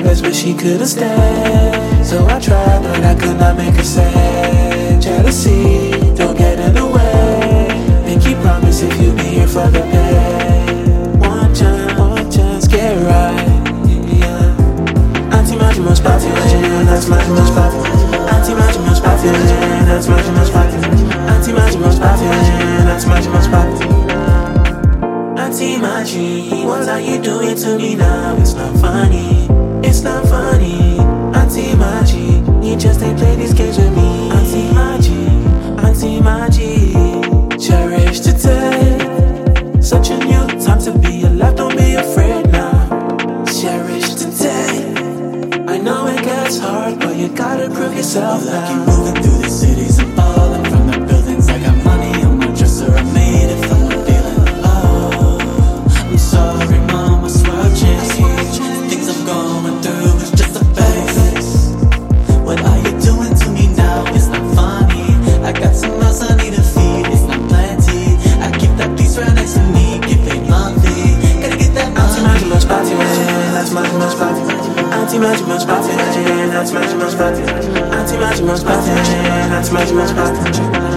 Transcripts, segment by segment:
best, but she couldn't stand. So I tried, but I could not make her sad. Jealousy, don't get in the way. Pinky promise if you be here for the pay. One chance, get right. Yeah. Auntie Margie most popular, that's Margie most popular. Auntie Margie most popular, that's Margie most popular. Auntie Margie most popular, that's Margie most popular. Auntie Margie, what are you doing to me now? It's not funny, it's not funny. Auntie Margie, you just ain't play these games with me. Auntie Margie, cherish today. Such a new time to be alive, don't be afraid now. Cherish today. I know it gets hard, but you gotta prove yourself now. I keep moving through the cities and falling from the buildings. I got money on my dresser, I made it from the feeling. Oh, I'm sorry, mom, I swear I've changed. The things I'm going through is just a phase. What are you doing to me now? It's not funny. I got some mouths I need to feed, it's not plenty. I keep that piece right next to me, get paid monthly. Gotta get that money. Auntie Margie most popular, that's Margie most popular. Auntie Margie most popular, that's Margie most popular. Auntie Margie most popular, that's Margie most popular.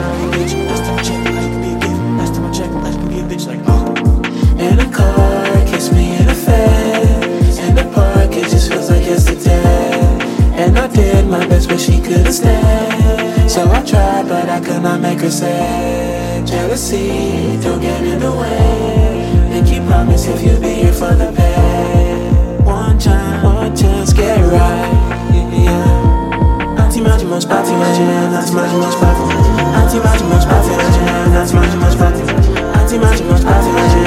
In a car, kiss me in the face. In the park, it just feels like yesterday. And I did my best, but she couldn't stand. So I tried, but I could not make her sad. Jealousy, don't get in the way. Pinky promise if you be here for the pay. One chance, get right. Yeah. Auntie Margie most popular, that's Margie most popular. Auntie Margie most popular, that's Margie most popular. Auntie Margie most popular.